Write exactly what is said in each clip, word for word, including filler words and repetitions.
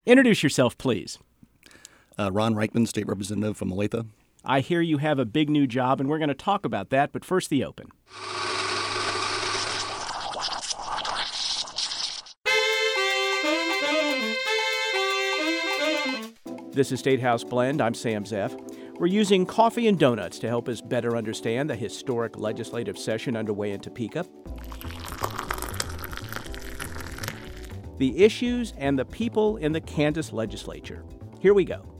Introduce yourself, please. Uh, Ron Reichman, State Representative from Olathe. I hear you have a big new job, and we're going to talk about that, but first the open. This is State House Blend. I'm Sam Zeff. We're using coffee and donuts to help us better understand the historic legislative session underway in Topeka, the issues and the people in the Kansas legislature. Here we go.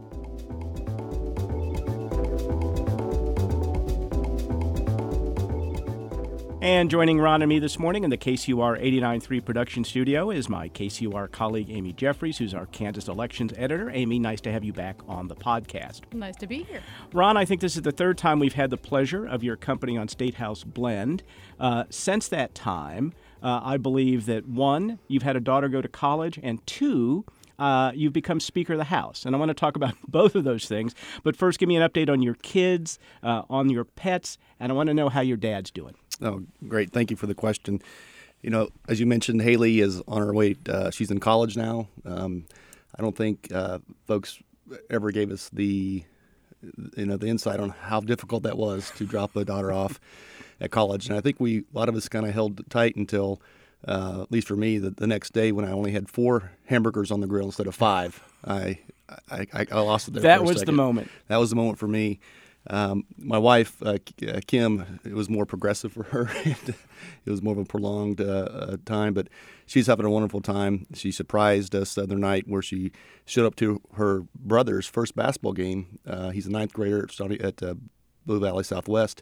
And joining Ron and me this morning in the K C U R eighty-nine point three production studio is my K C U R colleague, Amy Jeffries, who's our Kansas elections editor. Amy, nice to have you back on the podcast. Nice to be here. Ron, I think this is the third time we've had the pleasure of your company on State House Blend. Uh, since that time, uh, I believe that, one, you've had a daughter go to college, and two, Uh, you've become Speaker of the House. And I want to talk about both of those things. But first, give me an update on your kids, uh, on your pets, and I want to know how your dad's doing. Oh, great. Thank you for the question. You know, as you mentioned, Haley is on her way. Uh, she's in college now. Um, I don't think uh, folks ever gave us the, you know, the insight on how difficult that was to drop a daughter off at college. And I think we, a lot of us kind of held tight until, Uh, at least for me, the, the next day when I only had four hamburgers on the grill instead of five, I I, I, I lost it there. That for a was second. the moment. That was the moment for me. Um, my wife, uh, Kim, it was more progressive for her. It was more of a prolonged uh, uh, time, but she's having a wonderful time. She surprised us the other night where she showed up to her brother's first basketball game. Uh, he's a ninth grader starting at uh, Blue Valley Southwest,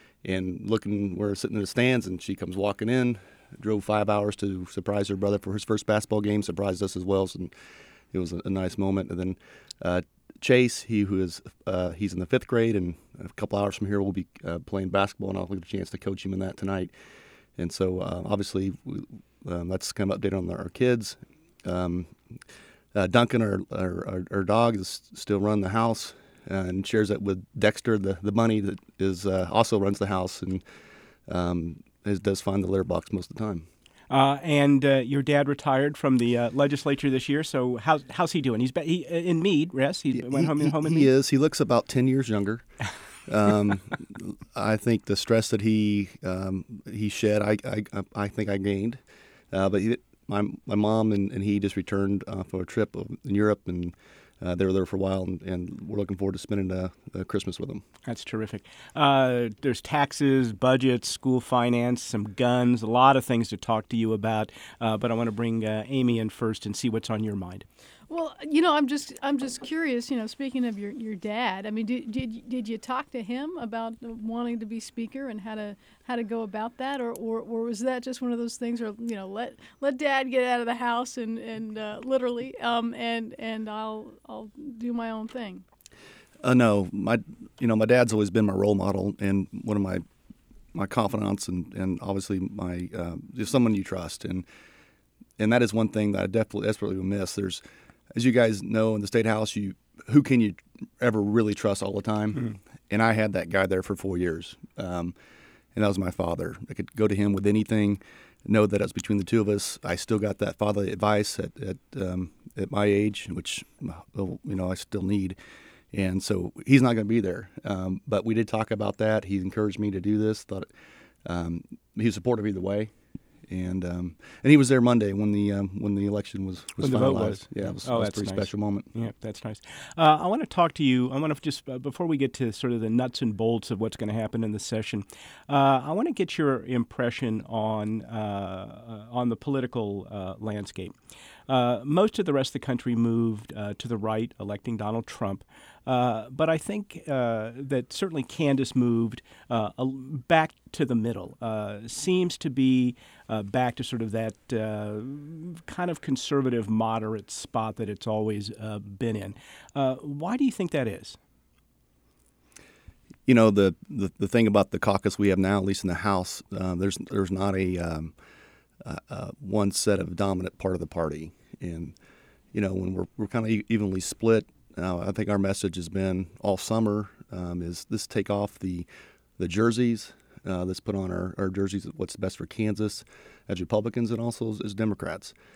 and looking, we're sitting in the stands, and she comes walking in. Drove five hours to surprise her brother for his first basketball game, surprised us as well, and it was a, a nice moment. And then uh, Chase, he who is uh, he's in the fifth grade, and a couple hours from here we'll be uh, playing basketball, and I'll get a chance to coach him in that tonight. And so uh, obviously we, um, that's kind of update on our kids. Um, uh, Duncan, our, our, our, our dog, is still running the house and shares that with Dexter, the, the bunny that is uh, also runs the house, and um, It does find the litter box most of the time. Uh, and uh, your dad retired from the uh, legislature this year, so how's, how's he doing? He's be- he, in Meade, yes? He went he, home, in, home in he Meade? He is. He looks about ten years younger. Um, I think the stress that he um, he shed, I, I, I think I gained. Uh, but he, my my mom and, and he just returned uh, for a trip in Europe, and Uh, they were there for a while, and, and we're looking forward to spending uh, uh, Christmas with them. That's terrific. Uh, there's taxes, budgets, school finance, some guns, a lot of things to talk to you about. Uh, but I want to bring uh, Amy in first and see what's on your mind. Well, you know, I'm just I'm just curious. You know, speaking of your, your dad, I mean, did, did did you talk to him about wanting to be speaker and how to how to go about that, or, or, or was that just one of those things where, you know, let let Dad get out of the house and and uh, literally um and and I'll I'll do my own thing? Uh, no, my you know my dad's always been my role model and one of my my confidants, and, and obviously my uh, just someone you trust, and and that is one thing that I definitely desperately will miss. There's, as you guys know, in the State House, you who can you ever really trust all the time? Mm-hmm. And I had that guy there for four years, um, and that was my father. I could go to him with anything, know that it was between the two of us. I still got that fatherly advice at at, um, at my age, which you know I still need. And so he's not going to be there. Um, but we did talk about that. He encouraged me to do this. Thought um, he was supportive either way. And um, and he was there Monday when the um, when the election was, was when the finalized. vote was. Yeah, it was, oh, it was a that's pretty nice. special moment. Yeah, that's nice. Uh, I want to talk to you. I want to just, uh, before we get to sort of the nuts and bolts of what's going to happen in the session, uh, I want to get your impression on, uh, on the political uh, landscape. Uh, most of the rest of the country moved uh, to the right, electing Donald Trump. Uh, but I think uh, that certainly Kansas moved uh, back to the middle, uh, seems to be uh, back to sort of that uh, kind of conservative, moderate spot that it's always uh, been in. Uh, why do you think that is? You know, the, the, the thing about the caucus we have now, at least in the House, uh, there's there's not a um, uh, uh, one set of dominant part of the party. And, you know, when we're, we're kind of evenly split, Uh, I think our message has been all summer um, is let's take off the the jerseys. Uh, let's put on our, our jerseys what's best for Kansas as Republicans and also as, as Democrats.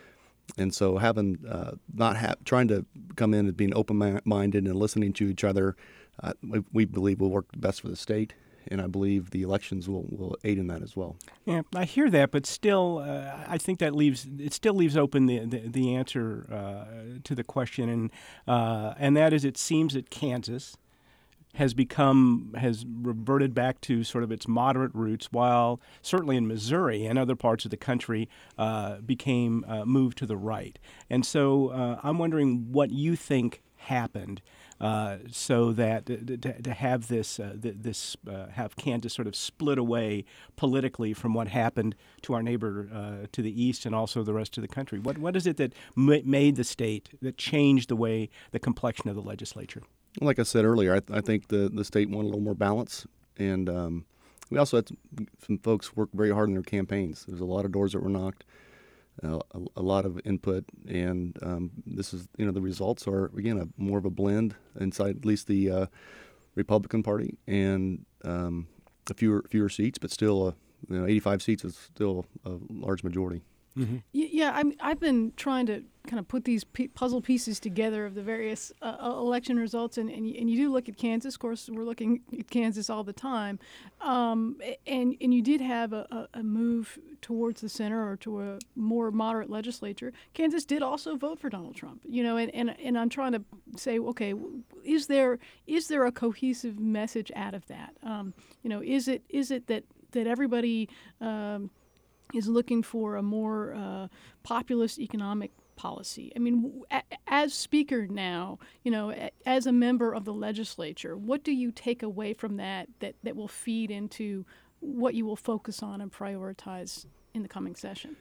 And so having uh, not ha- trying to come in and being open-minded and listening to each other, uh, we, we believe will work best for the state. And I believe the elections will, will aid in that as well. Yeah, I hear that, but still, uh, I think that leaves it still leaves open the the, the answer uh, to the question, and uh, and that is, it seems that Kansas has become has reverted back to sort of its moderate roots, while certainly in Missouri and other parts of the country uh, became uh, moved to the right. And so uh, I'm wondering what you think happened. Uh, so that to, to have this uh, this uh, have Kansas sort of split away politically from what happened to our neighbor uh, to the east and also the rest of the country. What what is it that m- made the state, that changed the way, the complexion of the legislature? Like I said earlier, I, th- I think the, the state wanted a little more balance, and um, we also had some folks work very hard in their campaigns. There's a lot of doors that were knocked. Uh, a, a lot of input, and um, this is, you know, the results are, again, a, more of a blend inside at least the uh, Republican Party, and um, a fewer fewer seats, but still, a, you know, eighty-five seats is still a large majority. Mm-hmm. Yeah, I mean, I've been trying to kind of put these p- puzzle pieces together of the various uh, election results, and, and, you, and you do look at Kansas. Of course, we're looking at Kansas all the time, um, and and you did have a, a move towards the center or to a more moderate legislature. Kansas did also vote for Donald Trump, you know, and, and, and I'm trying to say, okay, is there is there a cohesive message out of that? Um, you know, is it is it that that everybody um, is looking for a more uh, populist economic policy? I mean, a- as Speaker now, you know, a- as a member of the legislature, what do you take away from that that, that will feed into what you will focus on and prioritize in the coming session?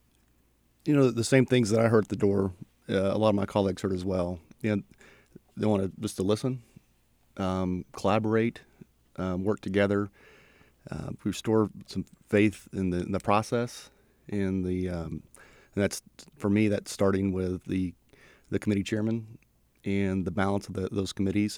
You know, the same things that I heard at the door, uh, a lot of my colleagues heard as well. You know, they want to just to listen, um, collaborate, um, work together, uh, restore some faith in the, in the process, and the um, and that's, for me, that's starting with the the committee chairman and the balance of the, those committees.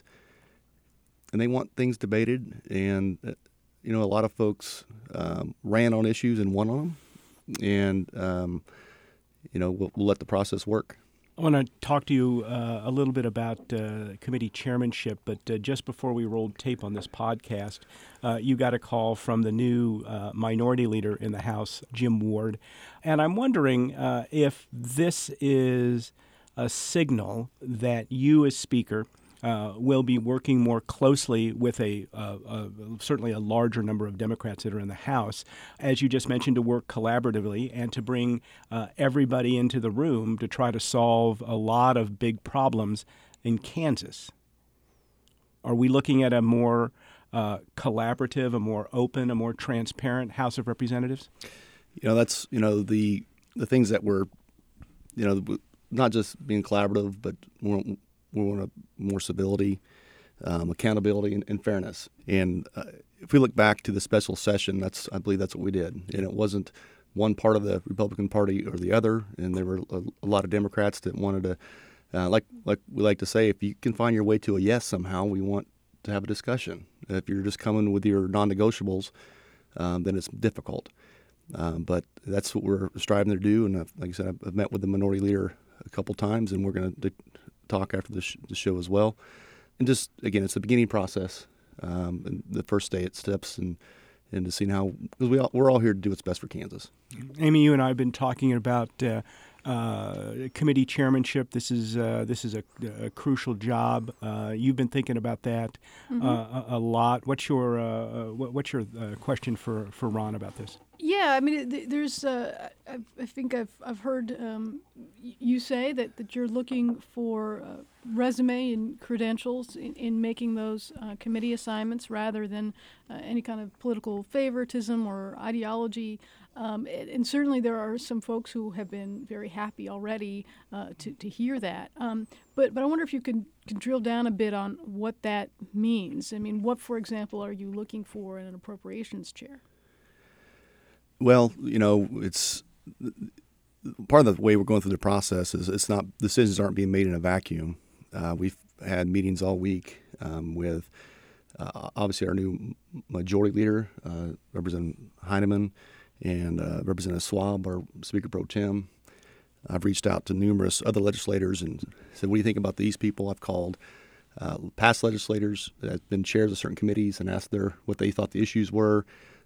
And they want things debated, and uh, you know, a lot of folks um, ran on issues and won on them, and um, you know, we'll, we'll let the process work. I want to talk to you uh, a little bit about uh, committee chairmanship, but uh, just before we rolled tape on this podcast, uh, you got a call from the new uh, minority leader in the House, Jim Ward, and I'm wondering uh, if this is a signal that you as Speaker Uh, will be working more closely with a, uh, a certainly a larger number of Democrats that are in the House, as you just mentioned, to work collaboratively and to bring uh, everybody into the room to try to solve a lot of big problems in Kansas. Are we looking at a more uh, collaborative, a more open, a more transparent House of Representatives? You know, that's, you know, the the things that we're, you know, not just being collaborative, but more, we want a more civility, um, accountability, and, and fairness. And uh, if we look back to the special session, that's I believe that's what we did. And it wasn't one part of the Republican Party or the other. And there were a, a lot of Democrats that wanted to, uh, like like we like to say, if you can find your way to a yes somehow, we want to have a discussion. If you're just coming with your non-negotiables, um, then it's difficult. Um, but that's what we're striving to do. And I've, like I said, I've, I've met with the minority leader a couple times, and we're going to talk after the, sh- the show as well. And just, again, it's a beginning process. Um, and the first day it steps and, and to see how, because we all, we're all here to do what's best for Kansas. Amy, you and I have been talking about uh, uh, committee chairmanship. This is uh, this is a, a crucial job. Uh, you've been thinking about that mm-hmm. uh, a, a lot. What's your uh, what, what's your uh, question for, for Ron about this? Yeah, I mean, there's. Uh, I, I think I've I've heard um, you say that, that you're looking for uh, resume and credentials in, in making those uh, committee assignments rather than uh, any kind of political favoritism or ideology. Um, and, and certainly there are some folks who have been very happy already uh, to to hear that. Um, but but I wonder if you can, can drill down a bit on what that means. I mean, what, for example, are you looking for in an appropriations chair? Well, you know, it's part of the way we're going through the process is it's not decisions aren't being made in a vacuum. Uh, we've had meetings all week um, with uh, obviously our new majority leader, uh, Representative Heineman, and uh, Representative Schwab, our Speaker Pro Tem. I've reached out to numerous other legislators and said, what do you think about these people? I've called uh, past legislators that have been chairs of certain committees and asked their what they thought the issues were,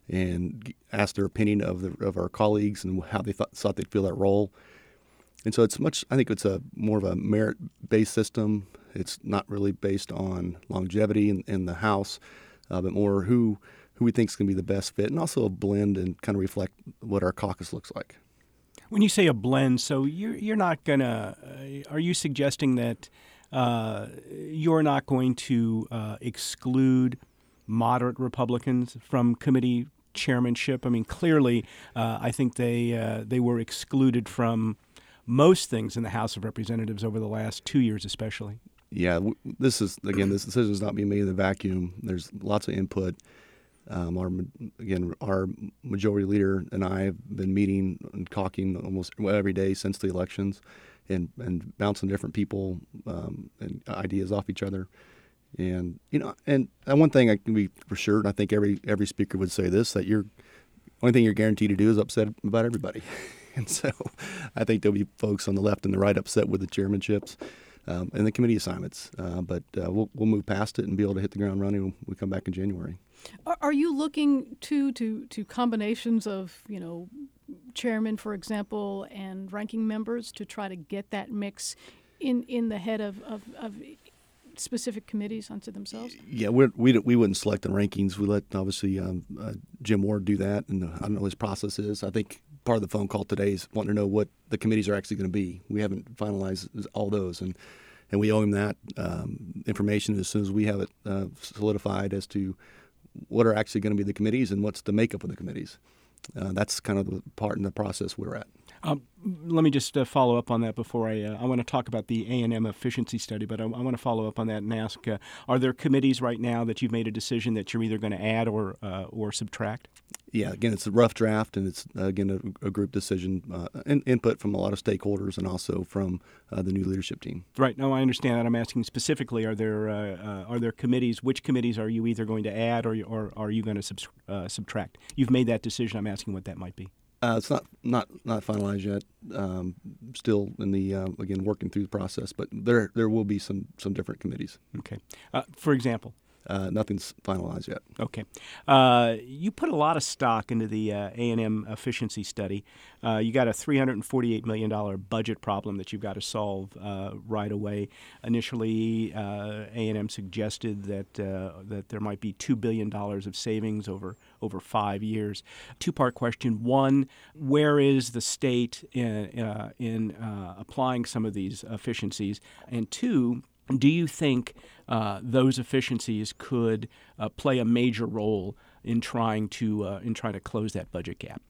and asked their opinion of the of our colleagues and how they thought, thought they'd fill that role. And so it's much. I think it's a more of a merit-based system. It's not really based on longevity in, in the House, uh, but more who who we think is going to be the best fit, and also a blend and kind of reflect what our caucus looks like. When you say a blend, so you're you're not gonna. Uh, are you suggesting that uh, you're not going to uh, exclude moderate Republicans from committee chairmanship? I mean, clearly, uh, I think they uh, they were excluded from most things in the House of Representatives over the last two years, especially. Yeah, w- this is again, this decision is not being made in a vacuum. There's lots of input. Um, our again, our majority leader and I have been meeting and talking almost every day since the elections, and, and bouncing different people um, and ideas off each other. And you know, and one thing I can be for sure, and I think every every speaker would say this: that you're only thing you're guaranteed to do is upset about everybody. And so, I think there'll be folks on the left and the right upset with the chairmanships um, and the committee assignments. Uh, but uh, we'll we'll move past it and be able to hit the ground running when we come back in January. Are you looking to to to combinations of, you know, chairman, for example, and ranking members to try to get that mix in, in the head of, of, of specific committees unto themselves? Yeah, we're, we we wouldn't select the rankings. We let obviously um, uh, Jim Ward do that, and I don't know what his process is. I think part of the phone call today is wanting to know what the committees are actually going to be. We haven't finalized all those, and and we owe him that um, information as soon as we have it uh, solidified as to what are actually going to be the committees and what's the makeup of the committees. Uh, that's kind of the part in the process we're at. Um, let me just uh, follow up on that before I uh, I want to talk about the A and M efficiency study, but I, I want to follow up on that and ask, uh, are there committees right now that you've made a decision that you're either going to add or uh, or subtract? Yeah, again, it's a rough draft, and it's, uh, again, a, a group decision, uh, and input from a lot of stakeholders and also from uh, the new leadership team. Right. No, I understand that. I'm asking specifically, are there uh, uh, are there committees, which committees are you either going to add or, or are you going to subs- uh, subtract? You've made that decision. I'm asking what that might be. Uh, it's not, not, not finalized yet. Um, still in the, uh, again, working through the process, but there there will be some, some different committees. Okay. Uh, for example? Uh, nothing's finalized yet. Okay. Uh, you put a lot of stock into the uh, A and M efficiency study. Uh, you got a three hundred forty-eight million dollars budget problem that you've got to solve uh, right away. Initially, uh, A and M suggested that uh, that there might be two billion dollars of savings over, over five years. Two-part question. One, where is the state in, uh, in uh, applying some of these efficiencies? And two, do you think uh, those efficiencies could uh, play a major role in trying to uh, in trying to close that budget gap?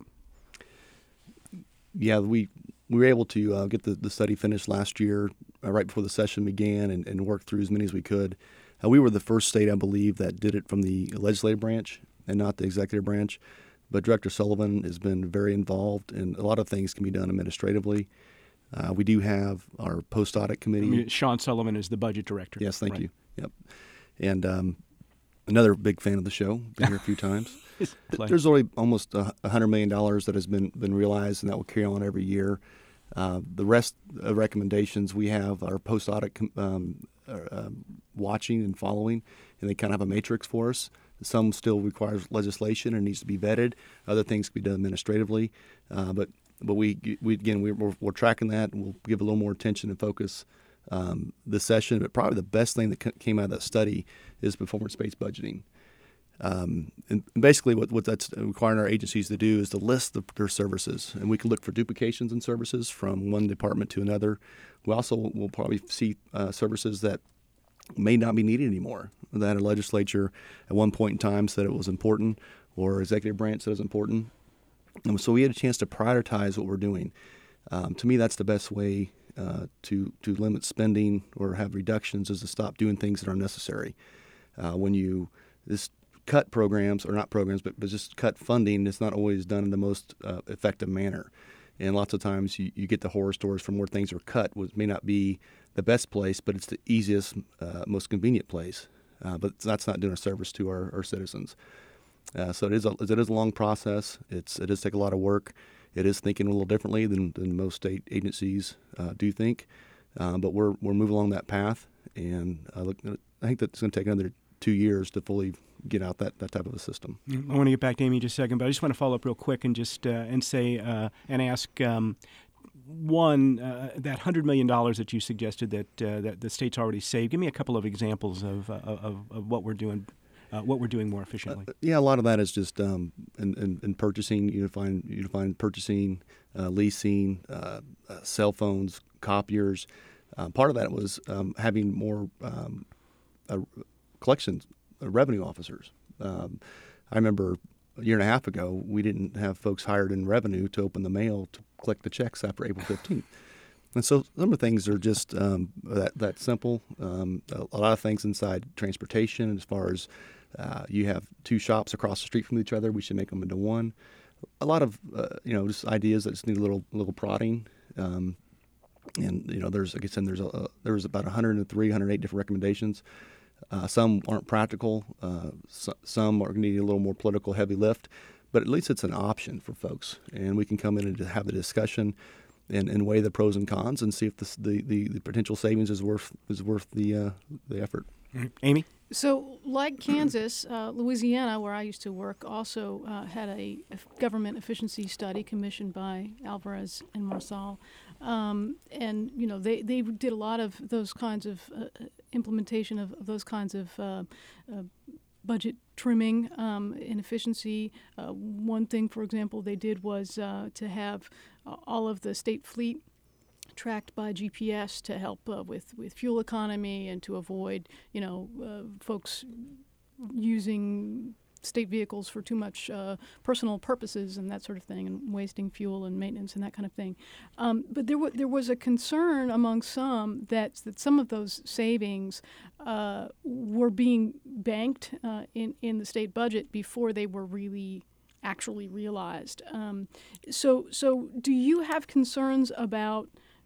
Yeah, we we were able to uh, get the, the study finished last year, uh, right before the session began, and, and work through as many as we could. Uh, we were the first state, I believe, that did it from the legislative branch and not the executive branch. But Director Sullivan has been very involved, and a lot of things can be done administratively. Uh, we do have our post-audit committee. I mean, Sean Sullivan is the budget director. Yes, thank right? you. Yep. And um, another big fan of the show. Been here a few times. There's already almost one hundred million dollars that has been, been realized, and that will carry on every year. Uh, the rest of recommendations, we have our post-audit um, uh, watching and following, and they kind of have a matrix for us. Some still requires legislation and needs to be vetted. Other things can be done administratively. Uh, but But we, we again, we're, we're tracking that, and we'll give a little more attention and focus um, this session. But probably the best thing that came out of that study is performance-based budgeting. Um, and basically what, what that's requiring our agencies to do is to list the, their services. And we can look for duplications in services from one department to another. We also will probably see uh, services that may not be needed anymore, that a legislature at one point in time said it was important, or executive branch said it was important. And so we had a chance to prioritize what we're doing. Um, to me, that's the best way uh, to to limit spending or have reductions, is to stop doing things that are unnecessary. Uh, when you just cut programs, or not programs, but, but just cut funding, it's not always done in the most uh, effective manner. And lots of times you, you get the horror stories from where things are cut, which may not be the best place, but it's the easiest, uh, most convenient place. Uh, but that's not doing a service to our, our citizens. Uh, so it is a, it is a long process. It's it does take a lot of work, it is thinking a little differently than, than most state agencies uh, do think. Uh, but we're we're moving along that path, and uh, look, I think that's going to take another two years to fully get out that, that type of a system. I want to get back to Amy in just a second, but I just want to follow up real quick and just uh, and say uh, and ask um, one uh, that hundred million dollars that you suggested that uh, that the state's already saved. Give me a couple of examples of uh, of, of what we're doing. Uh, what we're doing more efficiently. Uh, yeah, a lot of that is just um, in, in, in purchasing, unifying, unifying purchasing, uh, leasing, uh, uh, cell phones, copiers. Uh, part of that was um, having more um, uh, collections, uh, revenue officers. Um, I remember a year and a half ago, we didn't have folks hired in revenue to open the mail to collect the checks after April fifteenth. And so some of the things are just um, that, that simple. Um, a, a lot of things inside transportation as far as Uh, you have two shops across the street from each other. We should make them into one. A lot of uh, you know just ideas that just need a little little prodding. Um, and you know there's like I said there's a, there's about one hundred three, one hundred eight different recommendations. Uh, some aren't practical. Uh, so, some are need a little more political heavy lift. But at least it's an option for folks, and we can come in and have the discussion and, and weigh the pros and cons and see if this, the, the the potential savings is worth is worth the uh, the effort. Amy? So, like Kansas, uh, Louisiana, where I used to work, also uh, had a, a government efficiency study commissioned by Alvarez and Marsal. Um, and, you know, they, they did a lot of those kinds of uh, implementation of, of those kinds of uh, uh, budget trimming um, and efficiency. Uh, one thing, for example, they did was uh, to have uh, all of the state fleet tracked by G P S to help uh, with, with fuel economy and to avoid, you know, uh, folks using state vehicles for too much uh, personal purposes and that sort of thing, and wasting fuel and maintenance and that kind of thing. Um, but there, w- there was a concern among some that, that some of those savings uh, were being banked uh, in, in the state budget before they were really actually realized. Um, so, so do you have concerns about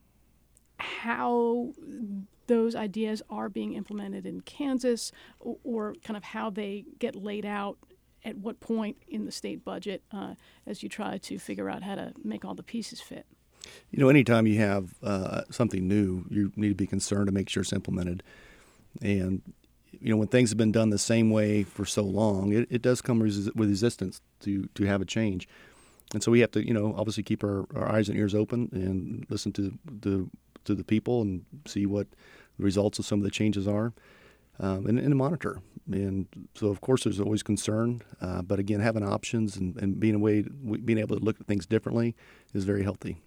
how those ideas are being implemented in Kansas, or, or kind of how they get laid out at what point in the state budget uh, as you try to figure out how to make all the pieces fit? You know, anytime you have uh, something new, you need to be concerned to make sure it's implemented. And, you know, when things have been done the same way for so long, it, it does come res- with resistance to, to have a change. And so we have to, you know, obviously keep our, our eyes and ears open and listen to the to the people and see what the results of some of the changes are, um, and, and monitor. And so, of course, there's always concern, uh, but again, having options and, and being a way, being able to look at things differently is very healthy.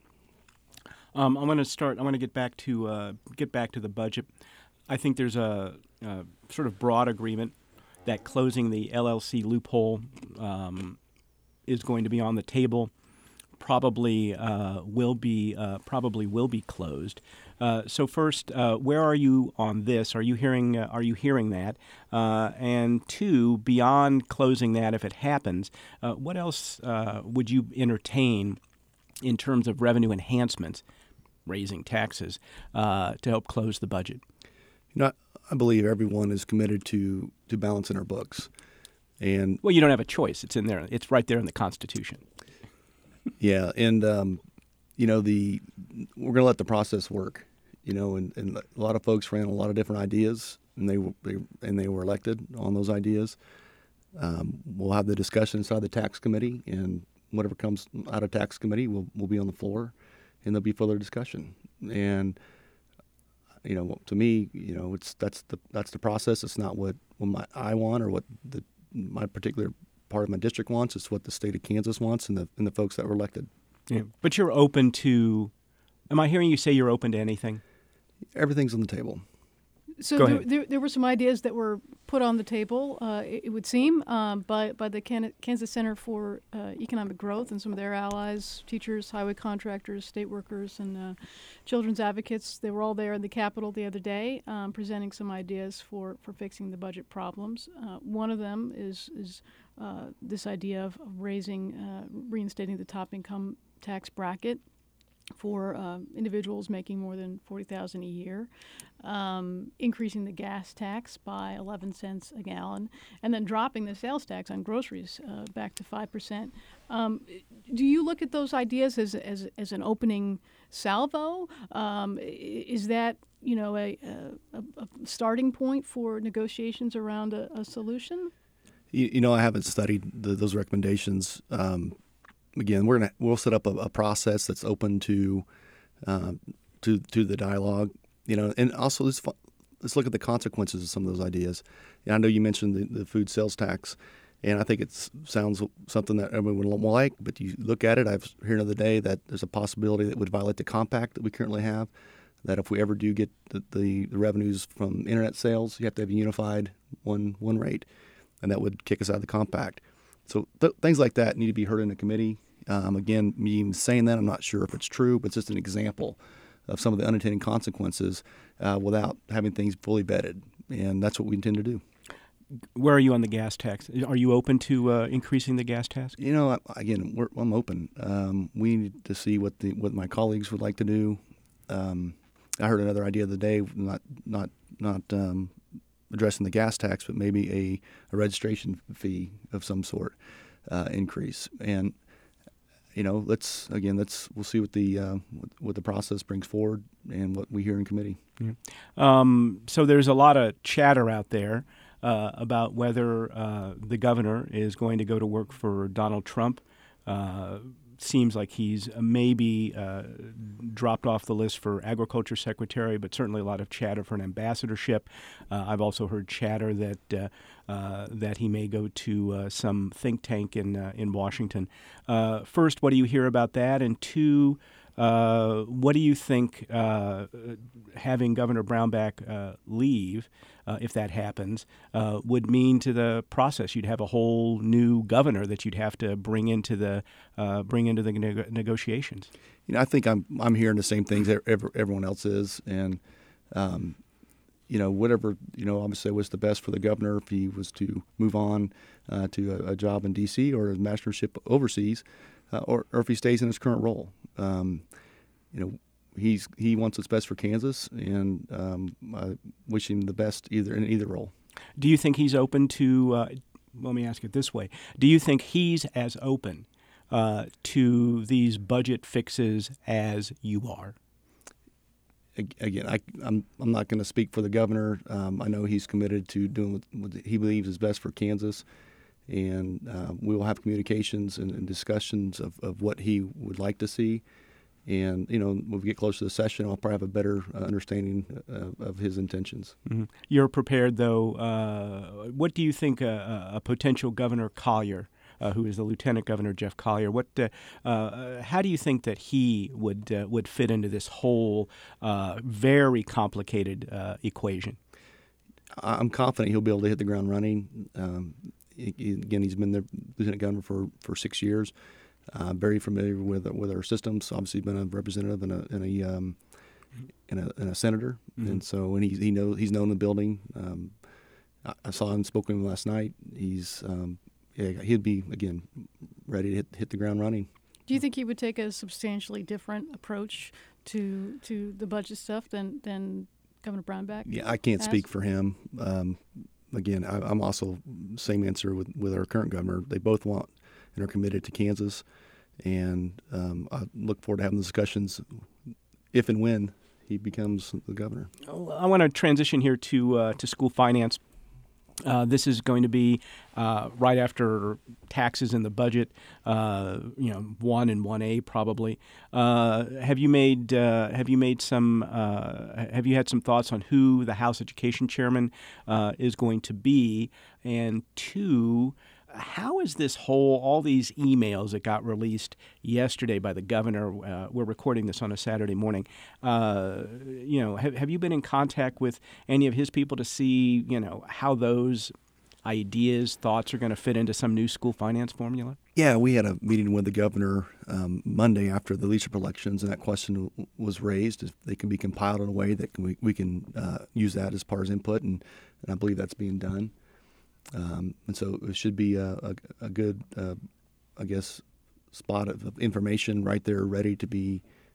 Um, I'm going to start. I want to get back to uh, get back to the budget. I think there's a, a sort of broad agreement that closing the L L C loophole um, is going to be on the table. Probably uh, will be uh, probably will be closed. Uh, so first, uh, where are you on this? Are you hearing uh, Are you hearing that? Uh, and two, beyond closing that, if it happens, uh, what else uh, would you entertain in terms of revenue enhancements, raising taxes, uh, to help close the budget? You know, I believe everyone is committed to to balancing our books, and well, you don't have a choice. It's in there. It's right there in the Constitution. Yeah, and um, you know the we're going to let the process work. You know, and, and a lot of folks ran a lot of different ideas, and they, they and they were elected on those ideas. Um, we'll have the discussion inside the tax committee, and whatever comes out of tax committee will will be on the floor, and there'll be further discussion. And you know, to me, you know, it's that's the that's the process. It's not what, what my I want or what the my particular part of my district wants. It's what the state of Kansas wants, and the and the folks that were elected. Yeah. But you're open to. Am I hearing you say you're open to anything? Everything's on the table. So Go there, ahead. there, there were some ideas that were put on the table, uh, it, it would seem, um, by, by the Can- Kansas Center for uh, Economic Growth and some of their allies, teachers, highway contractors, state workers, and uh, children's advocates. They were all there in the Capitol the other day um, presenting some ideas for, for fixing the budget problems. Uh, one of them is, is uh, this idea of raising, uh, reinstating the top income tax bracket. for um, individuals making more than forty thousand dollars a year, um, increasing the gas tax by eleven cents a gallon, and then dropping the sales tax on groceries uh, back to five percent. Um, do you look at those ideas as, as, as an opening salvo? Um, is that, you know, a, a, a starting point for negotiations around a, a solution? You, you know, I haven't studied the, those recommendations. Um, again, we're gonna we'll set up a, a process that's open to um, to to the dialogue. You know, and also let's let's look at the consequences of some of those ideas. And I know you mentioned the, the food sales tax, and I think it sounds something that everyone would like. But you look at it, I've heard the other day that there's a possibility that would violate the compact that we currently have. That if we ever do get the, the, the revenues from internet sales, you have to have a unified one one rate, and that would kick us out of the compact. So th- things like that need to be heard in a committee. Um, again, me even saying that, I'm not sure if it's true, but it's just an example of some of the unintended consequences uh, without having things fully vetted, and that's what we intend to do. Where are you on the gas tax? Are you open to uh, increasing the gas tax? You know, again, we're, I'm open. Um, we need to see what the what my colleagues would like to do. Um, I heard another idea the other day, not not not um, addressing the gas tax, but maybe a, a registration fee of some sort uh, increase. And you know, let's again, let's we'll see what the uh, what, what the process brings forward and what we hear in committee. Yeah. Um, so there's a lot of chatter out there uh, about whether uh, the governor is going to go to work for Donald Trump. Uh, seems like he's maybe uh, dropped off the list for agriculture secretary, but certainly a lot of chatter for an ambassadorship. Uh, I've also heard chatter that uh, uh, that he may go to uh, some think tank in uh, in Washington. Uh, first, what do you hear about that? And two, uh, what do you think uh, having Governor Brownback uh, leave, uh, if that happens, uh, would mean to the process? You'd have a whole new governor that you'd have to bring into the uh, bring into the neg- negotiations. You know, I think I'm I'm hearing the same things every, everyone else is, and um, you know, whatever you know, obviously what's the best for the governor if he was to move on uh, to a, a job in D C or a mastership overseas, uh, or or if he stays in his current role. Um, you know, he's he wants what's best for Kansas, and um, I wish him the best either in either role. Do you think he's open to? Uh, let me ask it this way: do you think he's as open uh, to these budget fixes as you are? Again, I, I'm I'm not going to speak for the governor. Um, I know he's committed to doing what, what he believes is best for Kansas, and uh, we will have communications and, and discussions of, of what he would like to see. And, you know, when we get closer to the session, I'll probably have a better uh, understanding uh, of his intentions. Mm-hmm. You're prepared, though. Uh, what do you think a, a potential Governor Collier, uh, who is the Lieutenant Governor Jeff Collier, what? Uh, uh, how do you think that he would uh, would fit into this whole uh, very complicated uh, equation? I'm confident he'll be able to hit the ground running. Um, he, again, he's been the Lieutenant Governor for, for six years. Uh, very familiar with with our systems. Obviously, been a representative and a and a um, and a, and a senator, mm-hmm. and so and he he knows he's known the building. Um, I, I saw him, spoke with him last night. He's um, yeah, he'd be again ready to hit hit the ground running. Do you think he would take a substantially different approach to to the budget stuff than than Governor Brownback? Yeah, I can't has? speak for him. Um, again, I, I'm also same answer with with our current governor. They both want and are committed to Kansas, and um, I look forward to having the discussions if and when he becomes the governor. I want to transition here to uh, to school finance. Uh, this is going to be uh, right after taxes in the budget, uh, you know, one and one A probably. Uh, have you made uh, have you made some uh, have you had some thoughts on who the House Education Chairman uh, is going to be? And two, how is this whole, all these emails that got released yesterday by the governor, uh, we're recording this on a Saturday morning, uh, you know, have, have you been in contact with any of his people to see, you know, how those ideas, thoughts are going to fit into some new school finance formula? Yeah, we had a meeting with the governor um, Monday after the leadership elections, and that question w- was raised. If they can be compiled in a way that can, we, we can uh, use that as part of input, and, and I believe that's being done. Um, and so it should be a, a, a good, uh, I guess, spot of, of information right there ready to be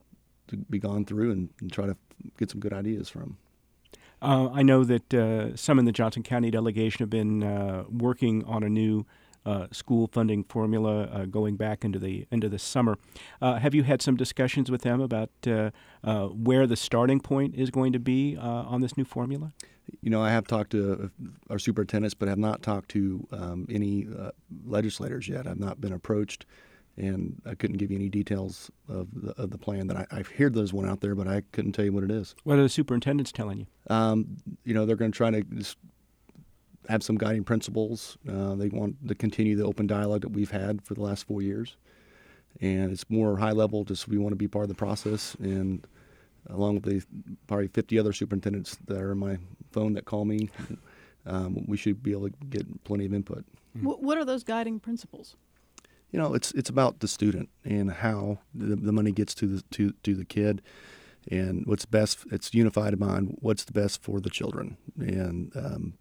to be gone through and, and try to get some good ideas from. Uh, I know that uh, some in the Johnson County delegation have been uh, working on a new uh, school funding formula uh, going back into the into the summer. Uh, have you had some discussions with them about uh, uh, where the starting point is going to be uh, on this new formula? You know, I have talked to our superintendents, but have not talked to um, any uh, legislators yet. I've not been approached, and I couldn't give you any details of the, of the plan. That I, I've heard there's one out there, but I couldn't tell you what it is. What are the superintendents telling you? Um, you know, they're going to try to just have some guiding principles. Uh, they want to continue the open dialogue that we've had for the last four years, and it's more high level. Just we want to be part of the process, and along with the probably fifty other superintendents that are in my phone that call me, um, we should be able to get plenty of input. What, what are those guiding principles? You know, it's it's about the student and how the, the money gets to the to, to the kid, and what's best. It's unified mind. What's the best for the children, and um,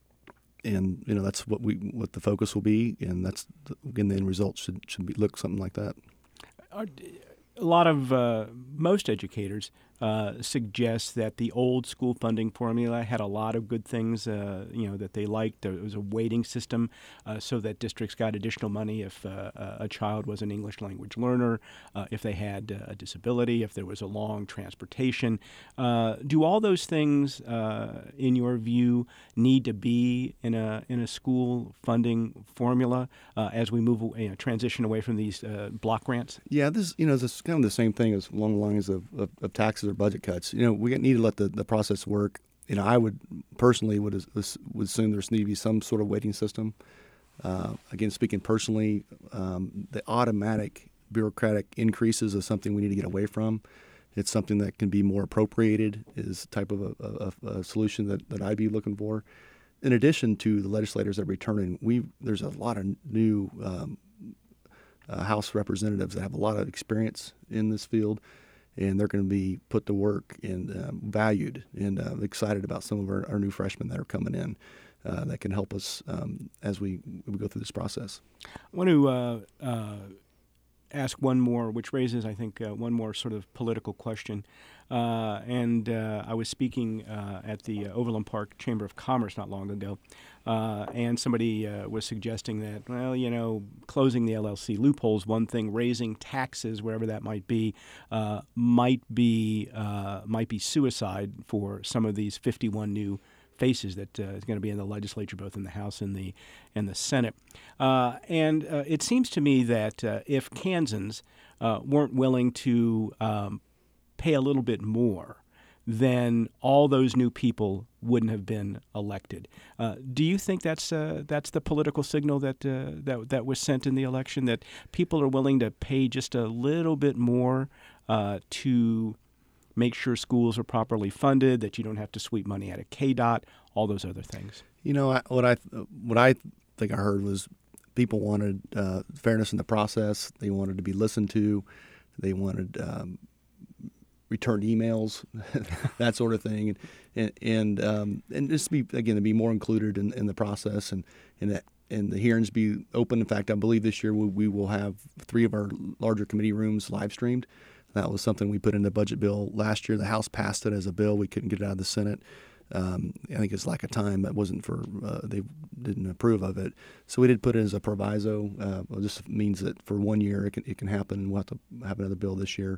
and you know that's what we what the focus will be, and that's the, again the end result should should be look something like that. Are, a lot of uh, most educators uh, suggest that the old school funding formula had a lot of good things, uh, you know, that they liked. There was a weighting system uh, so that districts got additional money if uh, a child was an English language learner, uh, if they had a disability, if there was a long transportation. Uh, do all those things, uh, in your view, need to be in a in a school funding formula uh, as we move, you know, transition away from these uh, block grants? Yeah, this you know this is kind of the same thing as along the lines of, of, of taxes or budget cuts. You know, we need to let the, the process work. You know, I would personally would would assume there's need to be some sort of weighting system. Uh, again, speaking personally, um, the automatic bureaucratic increases is something we need to get away from. It's something that can be more appropriated. Is type of a, a, a solution that, that I'd be looking for. In addition to the legislators that are returning, we there's a lot of new um, uh, House representatives that have a lot of experience in this field, and they're going to be put to work and um, valued. And uh, excited about some of our, our new freshmen that are coming in uh, that can help us um, as we, we go through this process. I want to uh, uh, ask one more, which raises, I think, uh, one more sort of political question. Uh, and uh, I was speaking uh, at the uh, Overland Park Chamber of Commerce not long ago, uh, and somebody uh, was suggesting that, well, you know, closing the L L C loophole is one thing, raising taxes, wherever that might be, uh, might be uh, might be suicide for some of these fifty-one new faces that uh, is going to be in the legislature, both in the House and the and the Senate. Uh, and uh, it seems to me that uh, if Kansans uh, weren't willing to um, pay a little bit more, then all those new people wouldn't have been elected. Uh, do you think that's uh, that's the political signal that uh, that that was sent in the election, that people are willing to pay just a little bit more uh, to make sure schools are properly funded, that you don't have to sweep money out of K D O T, all those other things? You know, I, what I what I think I heard was people wanted uh, fairness in the process. They wanted to be listened to. They wanted um, return emails, that sort of thing, and and um, and just be again to be more included in, in the process, and and that and the hearings be open. In fact, I believe this year we, we will have three of our larger committee rooms live streamed. That was something we put in the budget bill last year. The House passed it as a bill. We couldn't get it out of the Senate. Um, I think it's lack of time. That wasn't for uh, they didn't approve of it, so we did put it as a proviso. Uh, it just means that for one year it can it can happen, and we'll have to have another bill this year.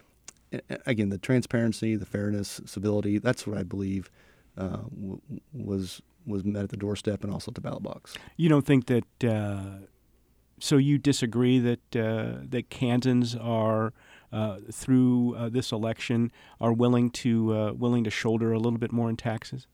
Again, the transparency, the fairness, civility, that's what I believe uh, w- was was met at the doorstep and also at the ballot box. You don't think that, uh, so you disagree that uh, that Kansans are, uh, through uh, this election, are willing to uh, willing to shoulder a little bit more in taxes?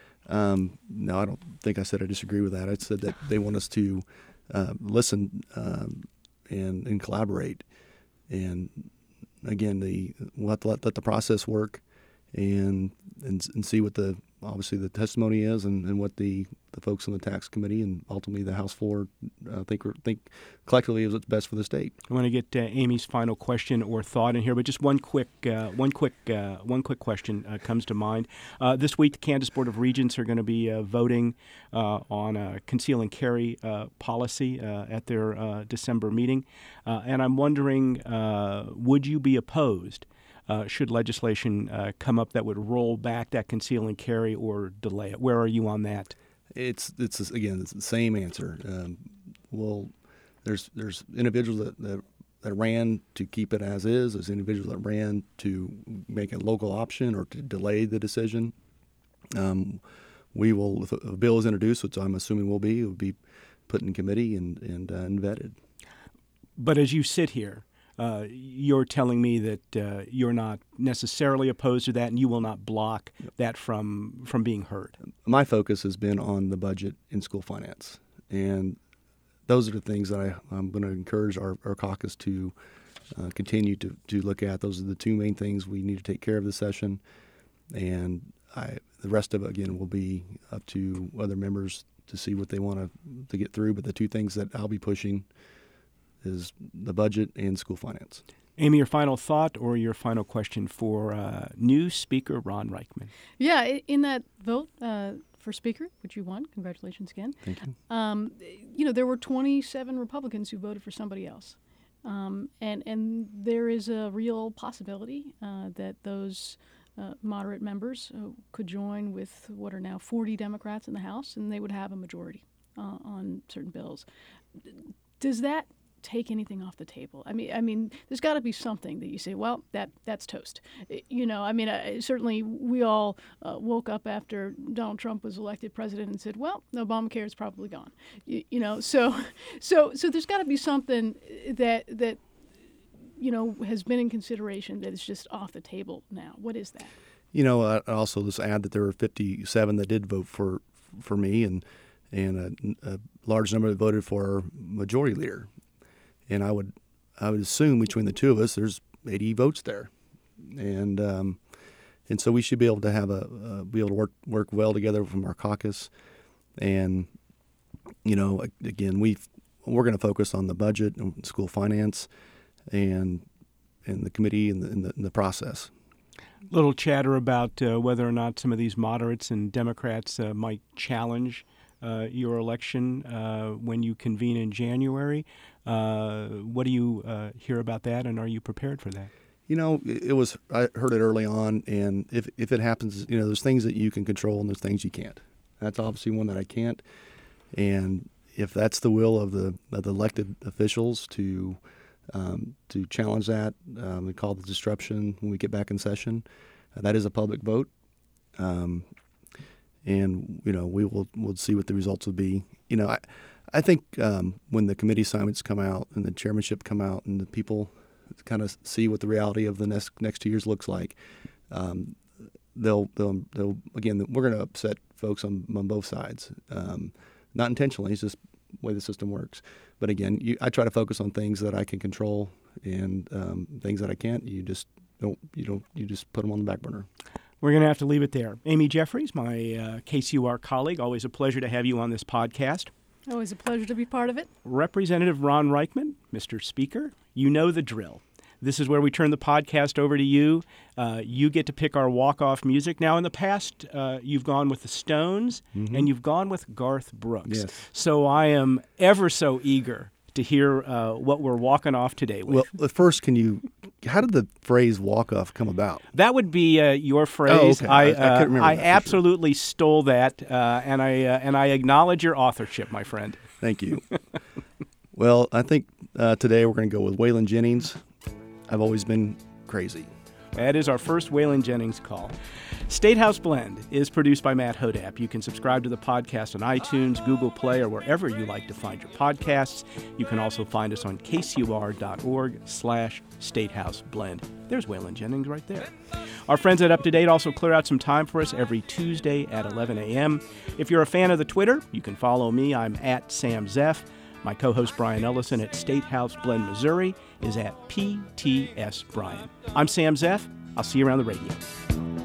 Um, no, I don't think I said I disagree with that. I said that they want us to uh, listen um, and, and collaborate. And again, the we'll have to let, let the process work, and, and and see what the obviously the testimony is, and, and what the, the folks on the tax committee and ultimately the House floor uh, think think collectively is what's best for the state. I want to get uh, Amy's final question or thought in here, but just one quick uh, one quick uh, one quick question uh, comes to mind. Uh, this week, the Kansas Board of Regents are going to be uh, voting uh, on a conceal and carry uh, policy uh, at their uh, December meeting, uh, and I'm wondering, uh, would you be opposed uh, should legislation uh, come up that would roll back that conceal and carry or delay it? Where are you on that? It's it's again it's the same answer. Um, well, there's there's individuals that, that that ran to keep it as is. There's individuals that ran to make a local option or to delay the decision. Um, we will, if a bill is introduced, which I'm assuming will be, it will be put in committee and and, uh, and vetted. But as you sit here, uh, you're telling me that uh, you're not necessarily opposed to that, and you will not block that from from being heard. My focus has been on the budget and school finance, and those are the things that I, I'm going to encourage our, our caucus to uh, continue to, to look at. Those are the two main things we need to take care of this session, and I, the rest of it, again, will be up to other members to see what they want to to get through. But the two things that I'll be pushing is the budget and school finance. Amy, your final thought or your final question for uh, new Speaker Ron Reichman? Yeah, in that vote uh, for Speaker, which you won, congratulations again. Thank you. Um, you know, there were twenty-seven Republicans who voted for somebody else. Um, and, and there is a real possibility uh, that those uh, moderate members uh, could join with what are now forty Democrats in the House, and they would have a majority uh, on certain bills. Does that take anything off the table? I mean, I mean, there's got to be something that you say, well, that that's toast. You know, I mean, uh, certainly we all uh, woke up after Donald Trump was elected president and said, well, Obamacare is probably gone. You, you know, so so so there's got to be something that that you know has been in consideration that is just off the table now. What is that? You know, I also just add that there were fifty-seven that did vote for for me, and and a, a large number that voted for our majority leader. And I would, I would assume between the two of us, there's eighty votes there, and um, and so we should be able to have a uh, be able to work work well together from our caucus, and you know, again, we we're going to focus on the budget and school finance, and and the committee and the, and the, and the process. Little chatter about uh, whether or not some of these moderates and Democrats uh, might challenge uh, your election uh, when you convene in January. Uh, what do you uh, hear about that, and are you prepared for that? You know, it was I heard it early on, and if if it happens, you know, there's things that you can control and there's things you can't. That's obviously one that I can't. And if that's the will of the of the elected officials to um, to challenge that, um, we call the disruption when we get back in session. Uh, that is a public vote, um, and you know we will we'll see what the results will be. You know, I. I think um, when the committee assignments come out and the chairmanship come out and the people kind of see what the reality of the next next two years looks like, um, they'll they'll they'll again we're going to upset folks on on both sides, um, not intentionally. It's just the way the system works. But again, you, I try to focus on things that I can control, and um, things that I can't, you just don't you don't you just put them on the back burner. We're going to have to leave it there. Amy Jeffries, my uh, K C U R colleague, always a pleasure to have you on this podcast. Always a pleasure to be part of it. Representative Ron Reichman, Mister Speaker, you know the drill. This is where we turn the podcast over to you. Uh, you get to pick our walk-off music. Now, in the past, uh, you've gone with the Stones, mm-hmm. and you've gone with Garth Brooks. Yes. So I am ever so eager to hear uh, what we're walking off today with. Well, first, can you, how did the phrase walk off come about? That would be uh, your phrase. Oh, okay. I, I, I, uh, couldn't remember I that absolutely sure. stole that, uh, and I uh, and I acknowledge your authorship, my friend. Thank you. Well, I think uh, today we're going to go with Waylon Jennings. I've always been crazy. That is our first Waylon Jennings call. State House Blend is produced by Matt Hodap. You can subscribe to the podcast on iTunes, Google Play, or wherever you like to find your podcasts. You can also find us on k c u r dot org slash State House Blend. There's Waylon Jennings right there. Our friends at Up to Date also clear out some time for us every Tuesday at eleven a.m. If you're a fan of the Twitter, you can follow me. I'm at Sam Zeff. My co-host Brian Ellison at State House Blend, Missouri is at P T S Brian. I'm Sam Zeff. I'll see you around the radio.